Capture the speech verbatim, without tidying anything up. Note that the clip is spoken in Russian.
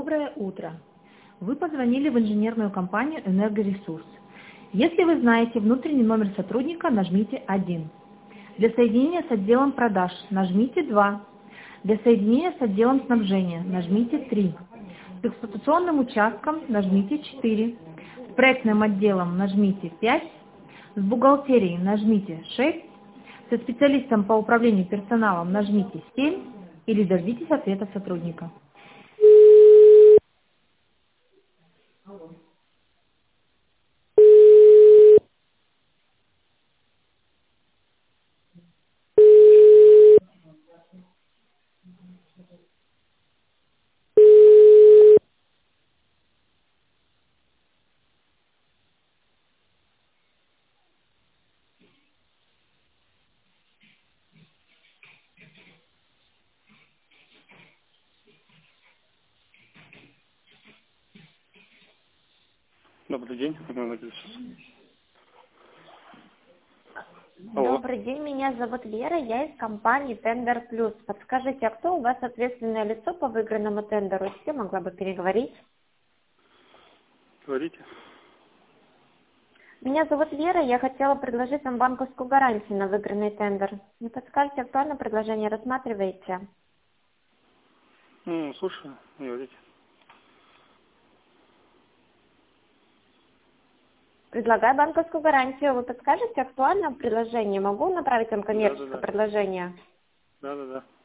Доброе утро. Вы позвонили в инженерную компанию «Энергоресурс». Если вы знаете внутренний номер сотрудника, нажмите один. Для соединения с отделом продаж нажмите два. Для соединения с отделом снабжения нажмите три. С эксплуатационным участком нажмите четыре. С проектным отделом нажмите пять. С бухгалтерией нажмите шесть. Со специалистом по управлению персоналом нажмите семь или дождитесь ответа сотрудника. Добрый день. Владимир. Алло. Добрый день, меня зовут Лера, я из компании Тендер Плюс. Подскажите, а кто у вас ответственное лицо по выигранному тендеру? С кем могла бы переговорить? Говорите. Меня зовут Лера, я хотела предложить вам банковскую гарантию на выигранный тендер. Не подскажете, актуальное предложение рассматриваете? Ну, слушаю, говорите. Предлагаю банковскую гарантию. Вы подскажете, актуальное предложение? Могу направить вам Да, да, коммерческое да. предложение? Да, да, да.